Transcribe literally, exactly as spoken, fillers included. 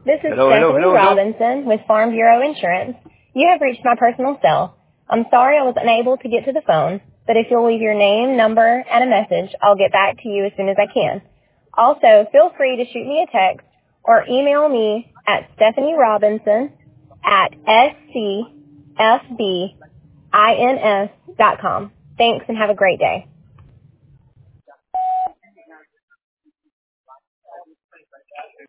This is Hello, hello, Stephanie hello, hello. Robinson with Farm Bureau Insurance. You have reached my personal cell. I'm sorry I was unable to get to the phone, but if you'll leave your name, number, and a message, I'll get back to you as soon as I can. Also, feel free to shoot me a text or email me at Stephanie Robinson at S C F B I N S dot com. Thanks and have a great day.